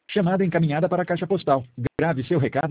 Chamada encaminhada para a caixa postal. Grave seu recado